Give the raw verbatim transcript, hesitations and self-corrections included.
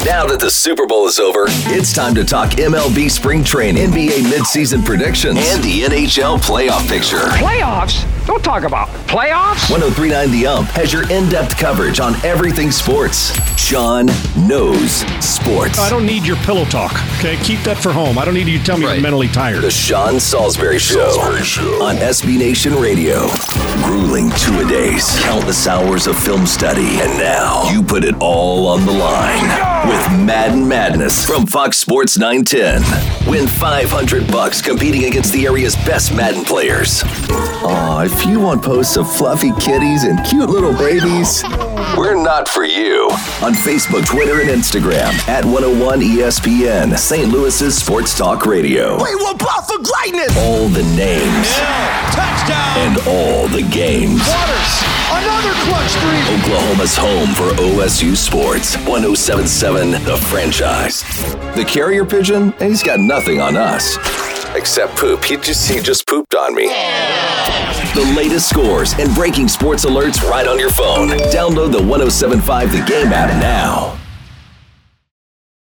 Now that the Super Bowl is over, it's time to talk M L B spring training, N B A midseason predictions, and the N H L playoff picture. Playoffs? Don't talk about playoffs. one oh three point nine The Ump has your in-depth coverage on everything sports. Sean knows sports. I don't need your pillow talk, okay? Keep that for home. I don't need you to tell me Right. you're mentally tired. The Sean Salisbury Show, Salisbury Show on S B Nation Radio. Grueling two-a-days, countless hours of film study, and now you put it all on the line with Madden Madness from Fox Sports nine ten. Win five hundred bucks competing against the area's best Madden players. Aw, if you want posts of fluffy kitties and cute little babies, we're not for you. On Facebook, Twitter, and Instagram at one oh one E S P N, Saint Louis's Sports Talk Radio. We were brought for greatness. All the names. Yeah, touchdown. And all the games. Waters, another clutch three. Oklahoma's home for O S U Sports. one oh seven point seven The Franchise. The carrier pigeon, he's got nothing on us. Except poop. He just, he just pooped on me. The latest scores and breaking sports alerts right on your phone. Download the one oh seven point five The Game app now.